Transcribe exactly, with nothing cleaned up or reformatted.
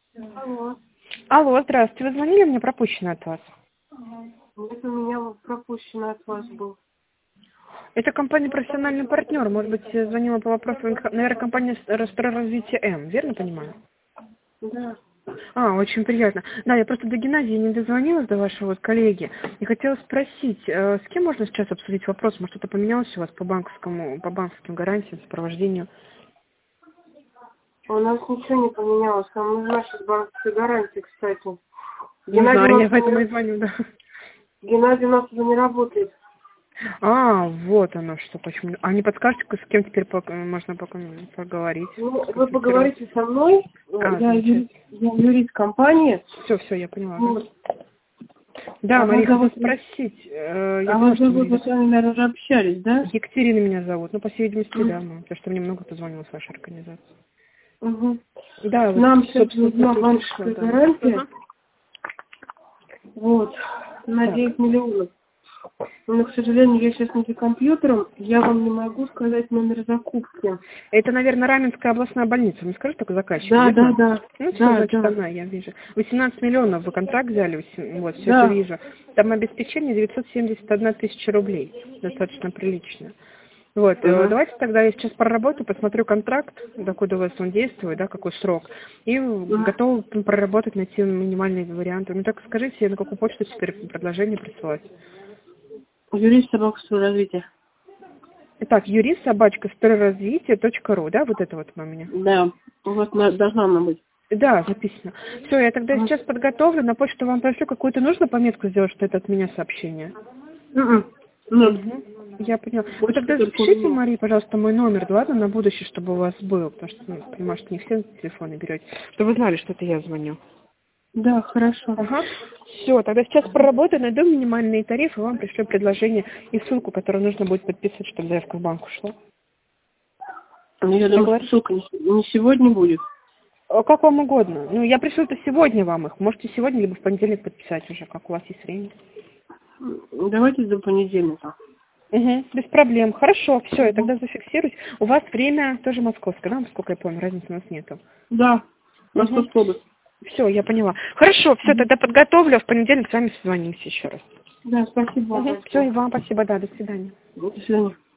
Алло. Алло, здравствуйте. Вы звонили, мне пропущено от вас. Это у меня пропущено от вас был. Это компания «Профессиональный партнер». Может быть, я звонила по вопросу, наверное, компания «Стройразвитие М». Верно понимаю? Да. А, очень приятно. Да, я просто до Геннадия не дозвонилась, до вашего вот коллеги. И хотела спросить, э, с кем можно сейчас обсудить вопрос? Может, что-то поменялось у вас по банковскому, по банковским гарантиям, сопровождению? У нас ничего не поменялось. Нам нужна сейчас банковская гарантия, кстати. Не Геннадий у знаю, нас я уже поэтому и не, звоню, да. Геннадий у нас уже не работает. А, вот оно что, почему. А не подскажете, с кем теперь пок- можно пок- поговорить, Ну, вы сконсультировать? поговорите со мной. А, Я замечательно. юрист, я юрист компании. Все, все, я поняла, да. Вот. Да, А вас Мария, хотела зовут, спросить, э, я а поняла, вас что зовут, Мария. вы с вами, наверное, уже общались, да? Екатерина меня зовут, ну, по всей видимости, да, ну, потому что мне много позвонило с вашей организации. Угу. Да, вот, Нам сейчас собственно, нужна так и пришло, банковская да. гарантия. Ага. Вот. На Так, девять миллионов. Но, к сожалению, я сейчас не за компьютером, я вам не могу сказать номер закупки. это, наверное, Раменская областная больница, не скажете только заказчик, Да, да, верно? да, Ну, все, да, значит, да, она, я вижу. восемнадцать миллионов вы контракт взяли, восемь- вот, все это да. вижу. Там обеспечение девятьсот семьдесят одна тысяча рублей, достаточно прилично. Вот, э, Угу. давайте тогда я сейчас проработаю, посмотрю контракт, докуда у вас он действует, да, какой срок, и готова проработать, найти минимальные варианты. Ну, так скажите, на какую почту теперь предложение присылать? Юрист собака развития. Итак, юрист собачка стройразвитие точка ру, да, вот это вот у меня? Да, у вас на- должна она быть. Да, записано. Все, я тогда Угу. сейчас подготовлю, на почту вам пришлю, какую-то нужно пометку сделать, что это от меня сообщение? Угу. Нет, Угу. Я поняла. Вы почта тогда только у запишите, меня. Мария, пожалуйста, мой номер, да, ладно, на будущее, чтобы у вас был, потому что, ну, понимаю, что не все телефоны берете, чтобы вы знали, что это я звоню. Да, хорошо. Ага. Все, тогда сейчас проработаю, найду минимальные тарифы, вам пришлю предложение и ссылку, которую нужно будет подписывать, чтобы заявка в банк ушла. Ну, я думаю, что Согласны? ссылка не, не сегодня будет. Э, Как вам угодно. Ну, я пришлю это сегодня вам их. Можете сегодня, либо в понедельник подписать уже, как у вас есть время. М, Давайте до понедельника. Угу, без проблем. Хорошо, все, я тогда зафиксируюсь. У вас время тоже московское, да, насколько я помню, разницы у нас нету. Да, Угу. Московская область. Все, я поняла. Хорошо, все, Угу. тогда подготовлю, а в понедельник с вами созвонимся еще раз. Да, спасибо вам Угу. Все, большое. и вам спасибо, да, до свидания. До свидания.